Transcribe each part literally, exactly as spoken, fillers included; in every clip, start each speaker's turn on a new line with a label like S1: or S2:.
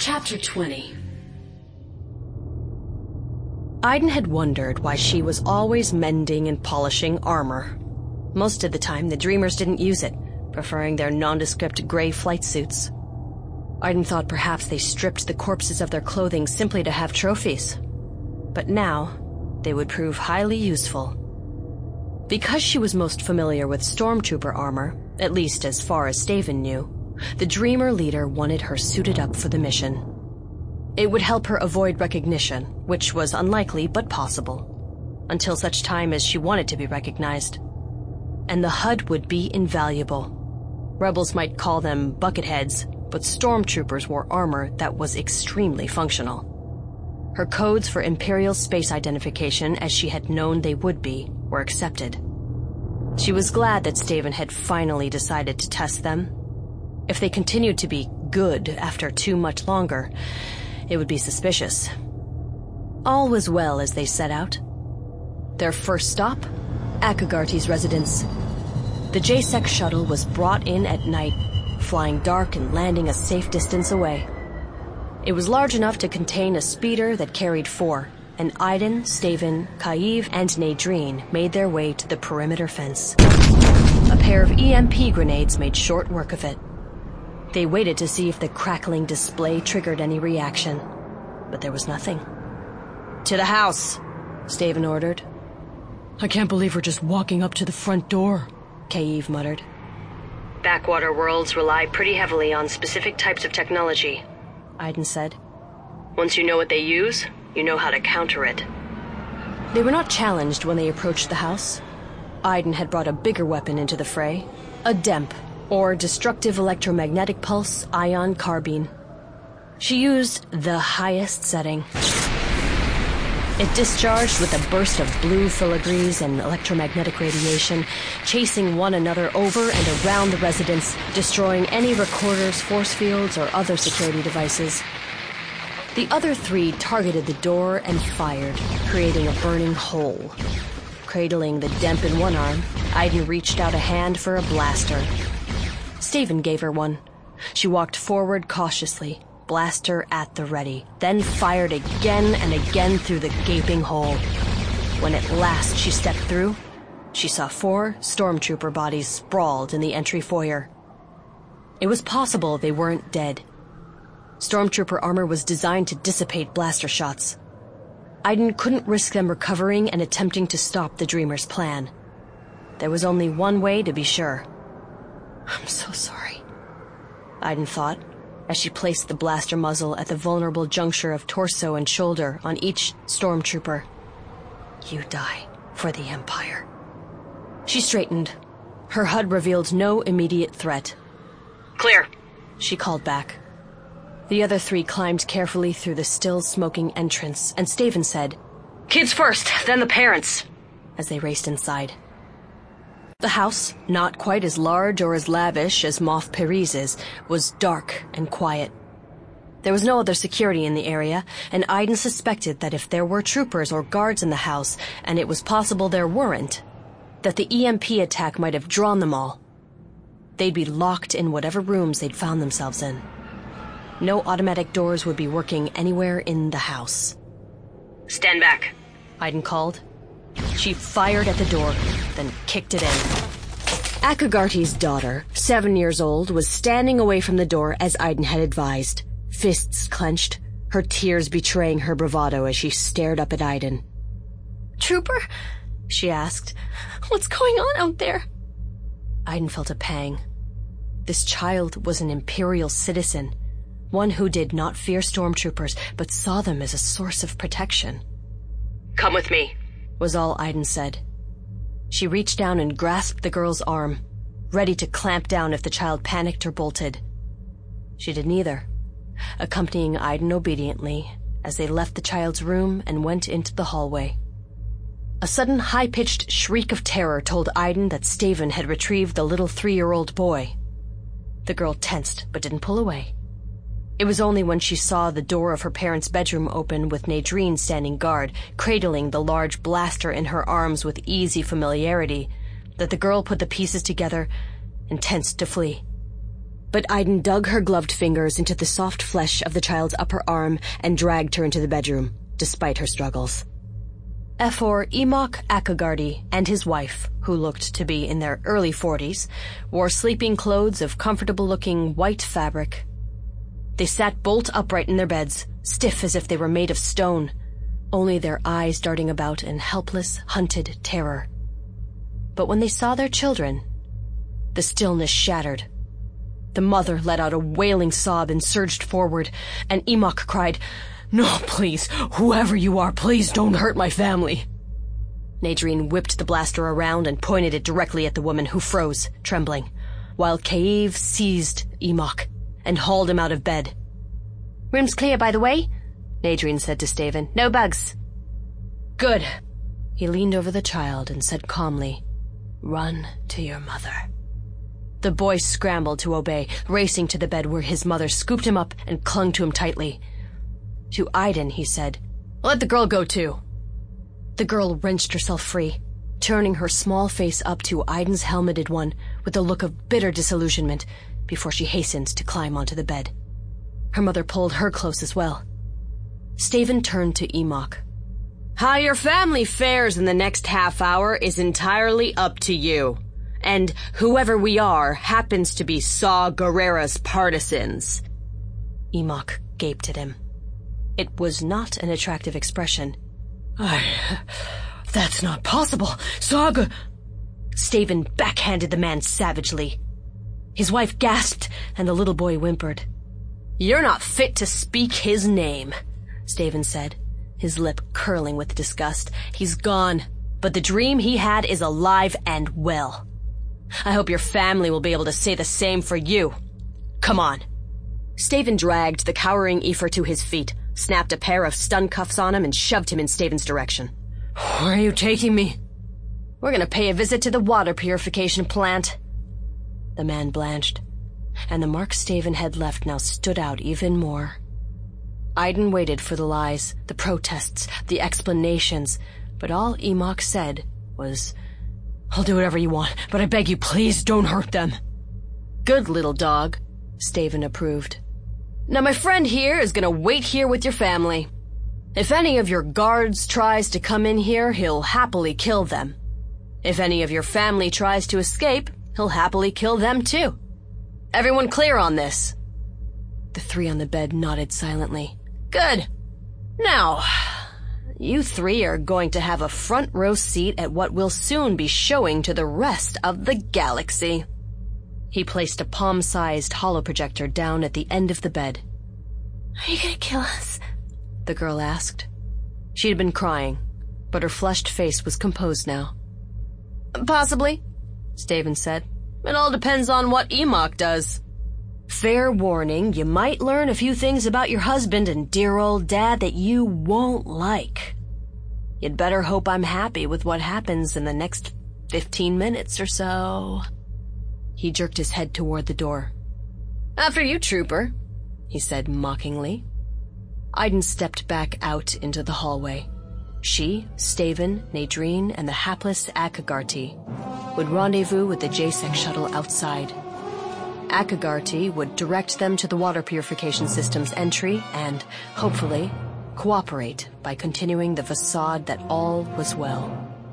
S1: Chapter twenty.
S2: Aiden had wondered why she was always mending and polishing armor. Most of the time, the Dreamers didn't use it, preferring their nondescript gray flight suits. Aiden thought perhaps they stripped the corpses of their clothing simply to have trophies. But now, they would prove highly useful. Because she was most familiar with Stormtrooper armor, at least as far as Staven knew, the Dreamer leader wanted her suited up for the mission. It would help her avoid recognition, which was unlikely but possible, until such time as she wanted to be recognized. And the H U D would be invaluable. Rebels might call them bucketheads, but Stormtroopers wore armor that was extremely functional. Her codes for Imperial space identification, as she had known they would be, were accepted. She was glad that Staven had finally decided to test them. If they continued to be good after too much longer, it would be suspicious. All was well as they set out. Their first stop, Akagarty's residence. The J SEC shuttle was brought in at night, flying dark and landing a safe distance away. It was large enough to contain a speeder that carried four, and Aiden, Staven, Kaiv, and Nadreen made their way to the perimeter fence. A pair of E M P grenades made short work of it. They waited to see if the crackling display triggered any reaction, but there was nothing. "To the house," Staven ordered.
S3: "I can't believe we're just walking up to the front door,"
S2: Kaiv muttered. "Backwater worlds rely pretty heavily on specific types of technology," Aiden said. "Once you know what they use, you know how to counter it." They were not challenged when they approached the house. Aiden had brought a bigger weapon into the fray, a D E M P, or Destructive Electromagnetic Pulse Ion Carbine. She used the highest setting. It discharged with a burst of blue filigrees and electromagnetic radiation, chasing one another over and around the residence, destroying any recorders, force fields, or other security devices. The other three targeted the door and fired, creating a burning hole. Cradling the D E M P in one arm, Aiden reached out a hand for a blaster. Staven gave her one. She walked forward cautiously, blaster at the ready, then fired again and again through the gaping hole. When at last she stepped through, she saw four Stormtrooper bodies sprawled in the entry foyer. It was possible they weren't dead. Stormtrooper armor was designed to dissipate blaster shots. Aiden couldn't risk them recovering and attempting to stop the Dreamer's plan. There was only one way to be sure. "I'm so sorry," Aiden thought, as she placed the blaster muzzle at the vulnerable juncture of torso and shoulder on each Stormtrooper. "You die for the Empire." She straightened. Her H U D revealed no immediate threat. "Clear," she called back. The other three climbed carefully through the still smoking entrance, and Staven said, "Kids first, then the parents," as they raced inside. The house, not quite as large or as lavish as Moff Periz's, was dark and quiet. There was no other security in the area, and Aiden suspected that if there were troopers or guards in the house, and it was possible there weren't, that the E M P attack might have drawn them all. They'd be locked in whatever rooms they'd found themselves in. No automatic doors would be working anywhere in the house. "Stand back," Aiden called. She fired at the door, then kicked it in. Akagarty's daughter, seven years old, was standing away from the door as Aiden had advised, fists clenched, her tears betraying her bravado as she stared up at Aiden. "Trooper?" she asked. "What's going on out there?" Aiden felt a pang. This child was an Imperial citizen, one who did not fear Stormtroopers, but saw them as a source of protection. "Come with me," was all Aiden said. She reached down and grasped the girl's arm, ready to clamp down if the child panicked or bolted. She did neither, accompanying Aiden obediently as they left the child's room and went into the hallway. A sudden high-pitched shriek of terror told Aiden that Staven had retrieved the little three-year-old boy. The girl tensed but didn't pull away. It was only when she saw the door of her parents' bedroom open with Nadreen standing guard, cradling the large blaster in her arms with easy familiarity, that the girl put the pieces together and tensed to flee. But Aiden dug her gloved fingers into the soft flesh of the child's upper arm and dragged her into the bedroom, despite her struggles. Efor Emok Akagarty and his wife, who looked to be in their early forties, wore sleeping clothes of comfortable-looking white fabric. They sat bolt upright in their beds, stiff as if they were made of stone, only their eyes darting about in helpless, hunted terror. But when they saw their children, the stillness shattered. The mother let out a wailing sob and surged forward, and Emok cried, "No, please, whoever you are, please don't hurt my family." Nadreen whipped the blaster around and pointed it directly at the woman, who froze, trembling, while Kaiv seized Emok and hauled him out of bed. "Room's clear, by the way," Nadreen said to Staven. "No bugs." "Good." He leaned over the child and said calmly, "Run to your mother." The boy scrambled to obey, racing to the bed where his mother scooped him up and clung to him tightly. To Aiden, he said, "Let the girl go too." The girl wrenched herself free, turning her small face up to Aiden's helmeted one with a look of bitter disillusionment before she hastened to climb onto the bed. Her mother pulled her close as well. Staven turned to Emok. "How your family fares in the next half hour is entirely up to you. And whoever we are happens to be Saw Gerrera's partisans." Emok gaped at him. It was not an attractive expression. I... That's not possible. Saga... Staven backhanded the man savagely. His wife gasped, and the little boy whimpered. "You're not fit to speak his name," Staven said, his lip curling with disgust. "He's gone, but the dream he had is alive and well. I hope your family will be able to say the same for you. Come on." Staven dragged the cowering Aoife to his feet, snapped a pair of stun cuffs on him, and shoved him in Staven's direction. "Where are you taking me?" "We're gonna pay a visit to the water purification plant." The man blanched, and the mark Staven had left now stood out even more. Aiden waited for the lies, the protests, the explanations, but all Emok said was, "I'll do whatever you want, but I beg you, please don't hurt them." "Good little dog," Staven approved. "Now my friend here is gonna wait here with your family. If any of your guards tries to come in here, he'll happily kill them. If any of your family tries to escape, he'll happily kill them too. Everyone clear on this?" The three on the bed nodded silently. "Good. Now, you three are going to have a front row seat at what will soon be showing to the rest of the galaxy." He placed a palm-sized holoprojector down at the end of the bed. "Are you gonna kill us?" the girl asked. She had been crying, but her flushed face was composed now. "Possibly," Staven said. "It all depends on what Emok does. Fair warning, you might learn a few things about your husband and dear old dad that you won't like. You'd better hope I'm happy with what happens in the next fifteen minutes or so." He jerked his head toward the door. "After you, trooper," he said mockingly. Aiden stepped back out into the hallway. She, Staven, Nadreen, and the hapless Akagarty would rendezvous with the J SEC shuttle outside. Akagarty would direct them to the water purification system's entry and, hopefully, cooperate by continuing the facade that all was well.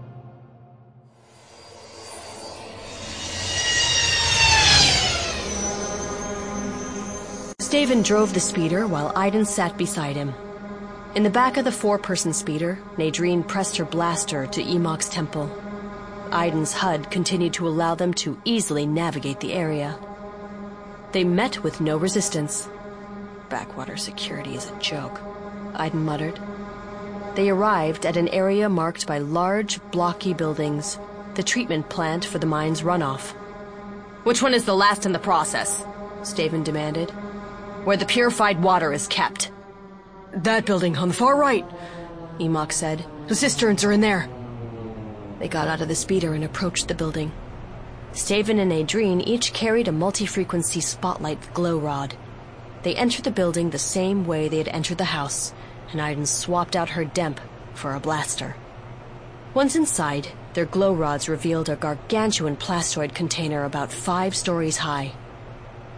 S2: Staven drove the speeder while Aiden sat beside him. In the back of the four-person speeder, Nadreen pressed her blaster to Emok's temple. Aiden's H U D continued to allow them to easily navigate the area. They met with no resistance. "Backwater security is a joke," Aiden muttered. They arrived at an area marked by large, blocky buildings, the treatment plant for the mine's runoff. "Which one is the last in the process?" Staven demanded. "Where the purified water is kept." "That building on the far right," Emok said. "The cisterns are in there." They got out of the speeder and approached the building. Staven and Nadreen each carried a multi-frequency spotlight glow rod. They entered the building the same way they had entered the house, and Aiden swapped out her Demp for a blaster. Once inside, their glow rods revealed a gargantuan plastoid container about five stories high.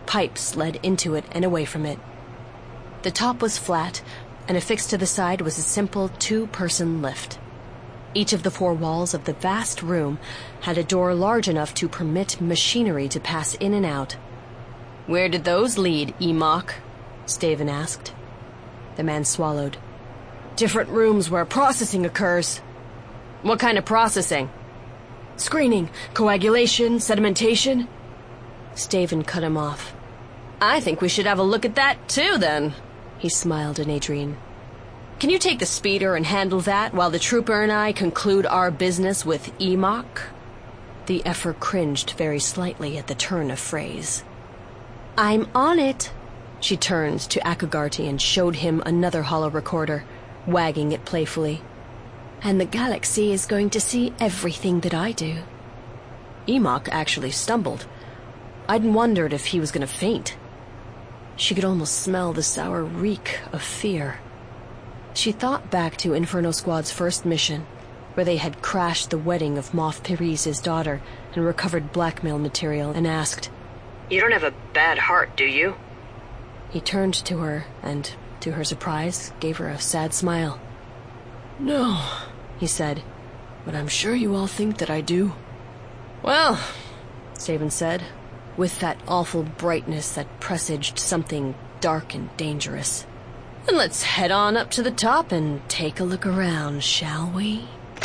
S2: pipes led into it and away from it. The top was flat, and affixed to the side was a simple two-person lift. Each of the four walls of the vast room had a door large enough to permit machinery to pass in and out. "Where did those lead, Enoch?" Staven asked. The man swallowed. "Different rooms where processing occurs." "What kind of processing?" "Screening, coagulation, sedimentation." Staven cut him off. "I think we should have a look at that too, then." He smiled at Adrian. "Can you take the speeder and handle that while the trooper and I conclude our business with Enoch?" The effer cringed very slightly at the turn of phrase. "I'm on it." She turned to Akagarty and showed him another hollow recorder, wagging it playfully. "And the galaxy is going to see everything that I do." Enoch actually stumbled. I'd wondered if he was going to faint. She could almost smell the sour reek of fear. She thought back to Inferno Squad's first mission, where they had crashed the wedding of Moff Pyres' daughter and recovered blackmail material, and asked,
S1: "You don't have a bad heart, do you?"
S2: He turned to her and, to her surprise, gave her a sad smile. "No," he said, "but I'm sure you all think that I do." "Well," Staven said, with that awful brightness that presaged something dark and dangerous, "then let's head on up to the top and take a look around, shall we?"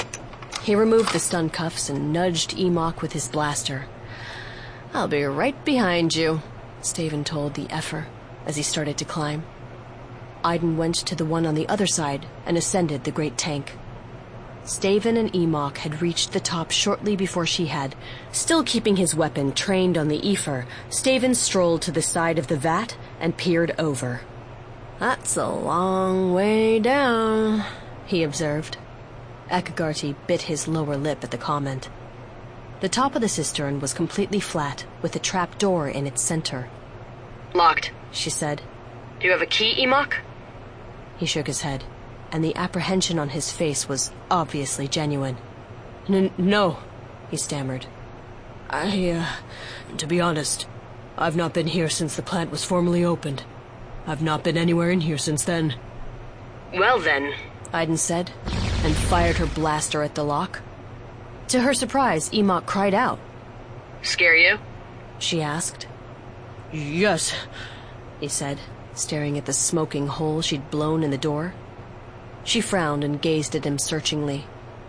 S2: He removed the stun cuffs and nudged Enoch with his blaster. "I'll be right behind you," Staven told the effer as he started to climb. Iden went to the one on the other side and ascended the great tank. Staven and Enoch had reached the top shortly before she had. Still keeping his weapon trained on the Aether, Staven strolled to the side of the vat and peered over. "That's a long way down," he observed. Akagarty bit his lower lip at the comment. The top of the cistern was completely flat, with a trap door in its center.
S1: "Locked,"
S2: she said.
S1: "Do you have a key, Enoch?"
S2: He shook his head, and the apprehension on his face was obviously genuine. N no, he stammered. I, uh, to be honest, I've not been here since the plant was formally opened. I've not been anywhere in here since then.
S1: "Well then,"
S2: Iden said, and fired her blaster at the lock. To her surprise, Enoch cried out.
S1: "Scare you?"
S2: she asked. Yes, he said, staring at the smoking hole she'd blown in the door. She frowned and gazed at him searchingly.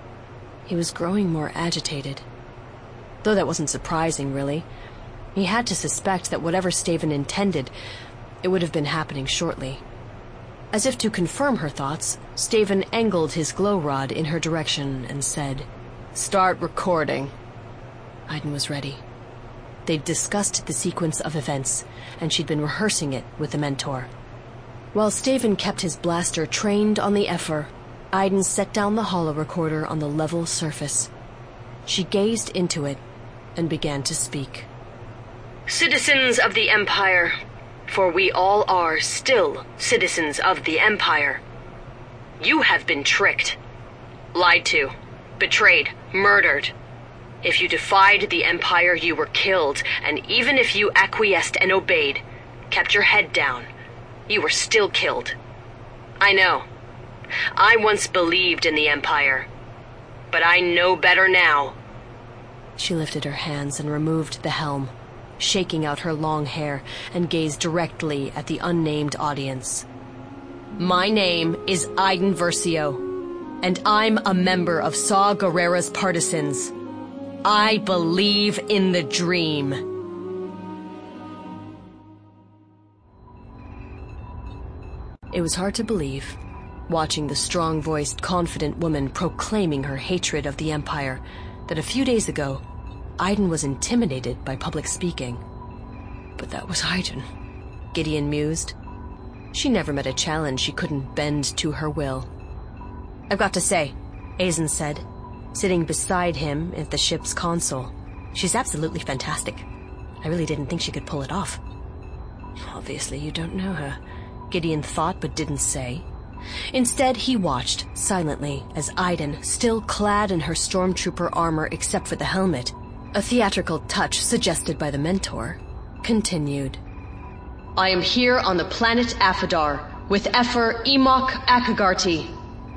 S2: He was growing more agitated. Though that wasn't surprising, really. He had to suspect that whatever Staven intended, it would have been happening shortly. As if to confirm her thoughts, Staven angled his glow rod in her direction and said, "Start recording." Iden was ready. They'd discussed the sequence of events, and she'd been rehearsing it with the Mentor. While Staven kept his blaster trained on the Effer, Iden set down the holo recorder on the level surface. She gazed into it and began to speak.
S1: "Citizens of the Empire, for we all are still citizens of the Empire. You have been tricked, lied to, betrayed, murdered. If you defied the Empire, you were killed, and even if you acquiesced and obeyed, kept your head down, you were still killed. I know. I once believed in the Empire, but I know better now."
S2: She lifted her hands and removed the helm, shaking out her long hair, and gazed directly at the unnamed audience. "My name is Iden Versio, and I'm a member of Saw Gerrera's partisans. I believe in the dream." It was hard to believe, watching the strong-voiced, confident woman proclaiming her hatred of the Empire, that a few days ago, Iden was intimidated by public speaking. But that was Iden, Gideon mused. She never met a challenge she couldn't bend to her will. "I've got to say," Azen said, sitting beside him at the ship's console, "she's absolutely fantastic. I really didn't think she could pull it off." Obviously you don't know her, Gideon thought but didn't say. Instead, he watched, silently, as Iden, still clad in her stormtrooper armor except for the helmet, a theatrical touch suggested by the Mentor, continued. I am here on the planet Affadar with Efer Emok Akagarty.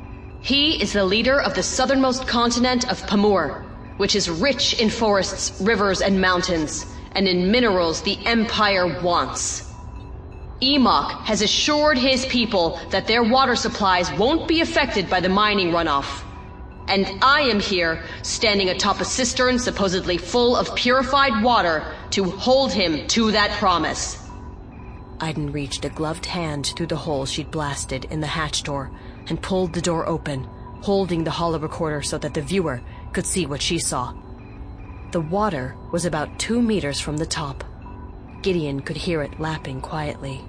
S2: He is the leader of the southernmost continent of Pamur, which is rich in forests, rivers, and mountains, and in minerals the Empire wants. Emok has assured his people that their water supplies won't be affected by the mining runoff. And I am here, standing atop a cistern supposedly full of purified water, to hold him to that promise.
S3: Aiden reached a gloved hand through the hole she'd blasted in the hatch door and pulled the door open, holding the holorecorder so that the viewer could see what she saw. The water was about two meters from the top. Gideon could hear it lapping quietly.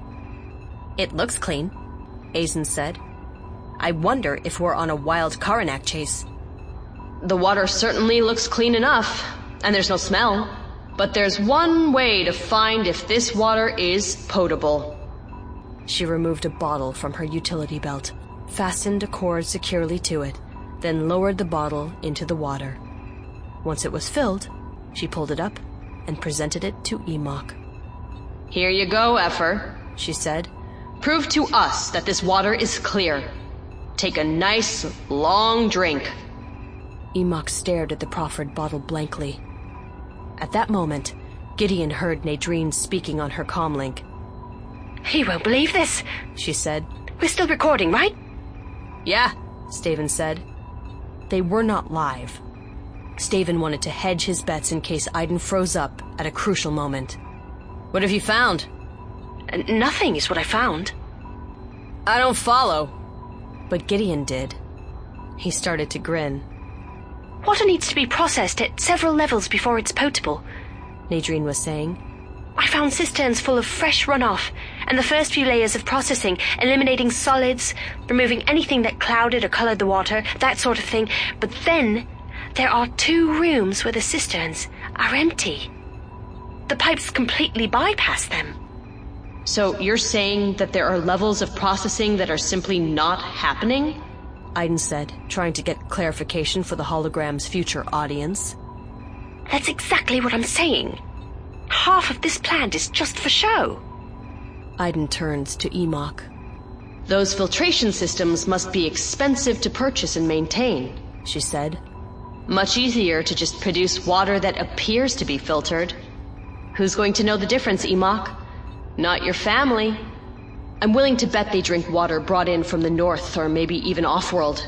S4: It looks clean, Azen said. I wonder if we're on a wild Karanak chase.
S2: The water certainly looks clean enough, and there's no smell. But there's one way to find if this water is potable.
S3: She removed a bottle from her utility belt, fastened a cord securely to it, then lowered the bottle into the water. Once it was filled, she pulled it up and presented it to Emok.
S2: Here you go, Efer, she said. Prove to us that this water is clear. Take a nice, long drink.
S3: Emok stared at the proffered bottle blankly. At that moment, Gideon heard Nadreen speaking on her comlink.
S1: He won't believe this,
S3: she said.
S1: We're still recording, right?
S3: Yeah, Staven said. They were not live. Staven wanted to hedge his bets in case Aiden froze up at a crucial moment. What have you found?
S1: Uh, nothing is what I found.
S3: I don't follow. But Gideon did. He started to grin.
S1: Water needs to be processed at several levels before it's potable,
S3: Nadreen was saying.
S1: I found cisterns full of fresh runoff, and the first few layers of processing, eliminating solids, removing anything that clouded or colored the water, that sort of thing. But then, there are two rooms where the cisterns are empty. The pipes completely bypass them.
S2: So you're saying that there are levels of processing that are simply not happening?
S3: Aiden said, trying to get clarification for the hologram's future audience.
S1: That's exactly what I'm saying. Half of this plant is just for show.
S3: Aiden turned to Emok.
S2: Those filtration systems must be expensive to purchase and maintain, she said. Much easier to just produce water that appears to be filtered. Who's going to know the difference, Emok? Not your family. I'm willing to bet they drink water brought in from the north or maybe even off-world.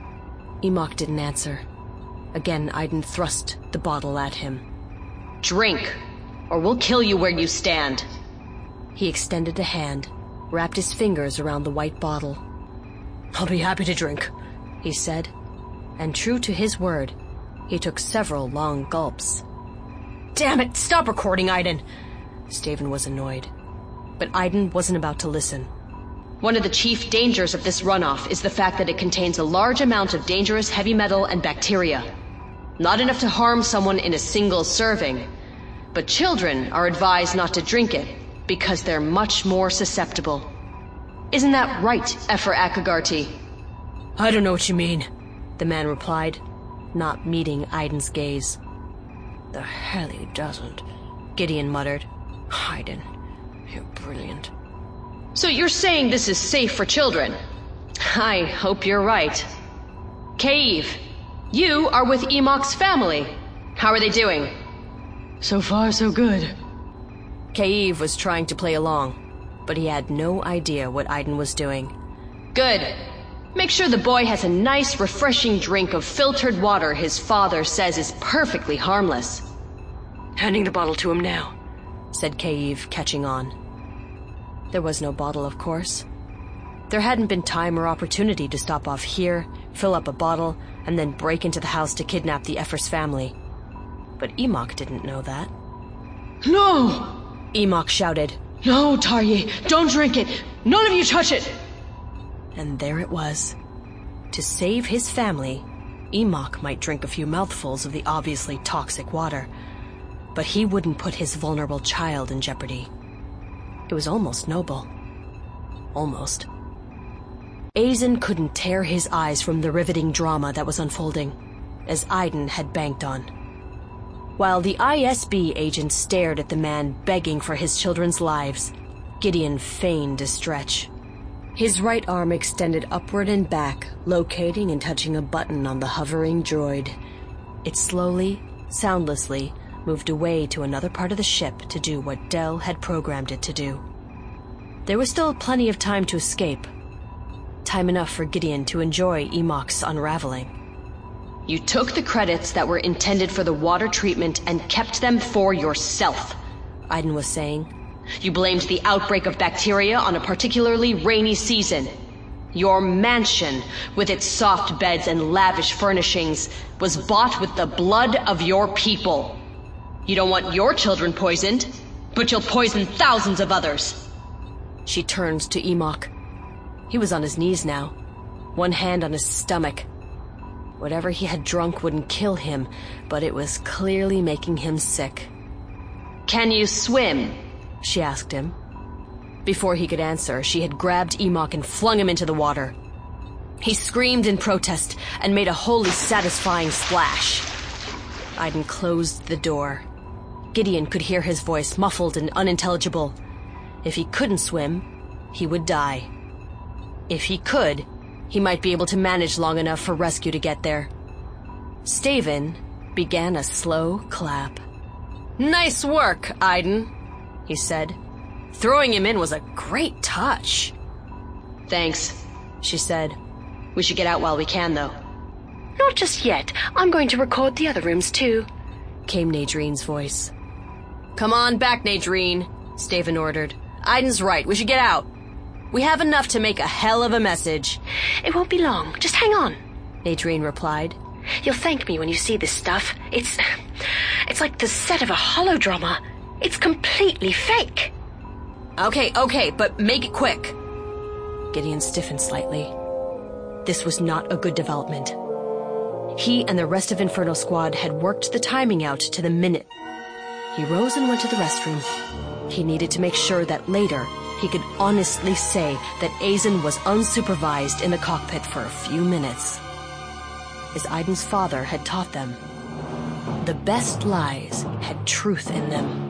S3: Emok didn't answer. Again, Aiden thrust the bottle at him.
S2: Drink, or we'll kill you where you stand.
S3: He extended a hand, wrapped his fingers around the white bottle. I'll be happy to drink, he said. And true to his word, he took several long gulps. Damn it, stop recording, Aiden! Staven was annoyed. But Aiden wasn't about to listen.
S2: One of the chief dangers of this runoff is the fact that it contains a large amount of dangerous heavy metal and bacteria. Not enough to harm someone in a single serving, but children are advised not to drink it because they're much more susceptible. Isn't that right, Efer Akagarty?
S3: I don't know what you mean, the man replied, not meeting Aiden's gaze. The hell he doesn't, Gideon muttered. Aiden, you're brilliant.
S2: So you're saying this is safe for children? I hope you're right. Cave, you are with Emok's family. How are they doing?
S3: So far, so good. Cave was trying to play along, but he had no idea what Aiden was doing.
S2: Good. Make sure the boy has a nice, refreshing drink of filtered water his father says is perfectly harmless.
S3: Handing the bottle to him now, said Cave, catching on. There was no bottle, of course. There hadn't been time or opportunity to stop off here, fill up a bottle, and then break into the house to kidnap the Effer's family. But Emok didn't know that.
S2: No!
S3: Emok shouted.
S2: No, Tarye, don't drink it! None of you touch it!
S3: And there it was. To save his family, Emok might drink a few mouthfuls of the obviously toxic water, but he wouldn't put his vulnerable child in jeopardy. It was almost noble. Almost. Azen couldn't tear his eyes from the riveting drama that was unfolding, as Aiden had banked on. While the I S B agent stared at the man begging for his children's lives, Gideon feigned a stretch. His right arm extended upward and back, locating and touching a button on the hovering droid. It slowly, soundlessly, moved away to another part of the ship to do what Del had programmed it to do. There was still plenty of time to escape. Time enough for Gideon to enjoy Emok's unraveling.
S2: You took the credits that were intended for the water treatment and kept them for yourself,
S3: Aiden was saying.
S2: You blamed the outbreak of bacteria on a particularly rainy season. Your mansion, with its soft beds and lavish furnishings, was bought with the blood of your people. You don't want your children poisoned, but you'll poison thousands of others.
S3: She turned to Emok. He was on his knees now, one hand on his stomach. Whatever he had drunk wouldn't kill him, but it was clearly making him sick.
S2: Can you swim?
S3: She asked him. Before he could answer, she had grabbed Emok and flung him into the water. He screamed in protest and made a wholly satisfying splash. Aiden closed the door. Gideon could hear his voice, muffled and unintelligible. If he couldn't swim, he would die. If he could, he might be able to manage long enough for rescue to get there. Staven began a slow clap. "Nice work, Aiden," he said. "Throwing him in was a great touch."
S2: "Thanks,"
S3: she said.
S2: "We should get out while we can, though."
S1: "Not just yet. I'm going to record the other rooms, too,"
S3: came Nadrine's voice. "Come on back, Nadrine," Staven ordered. "Aiden's right. We should get out. We have enough to make a hell of a message."
S1: "It won't be long. Just hang on,"
S3: Nadrine replied.
S1: "You'll thank me when you see this stuff. It's... it's like the set of a holodrama. It's completely fake."
S3: Okay, okay, but make it quick." Gideon stiffened slightly. This was not a good development. He and the rest of Inferno Squad had worked the timing out to the minute. He rose and went to the restroom. He needed to make sure that later he could honestly say that Azen was unsupervised in the cockpit for a few minutes. As Aiden's father had taught them, the best lies had truth in them.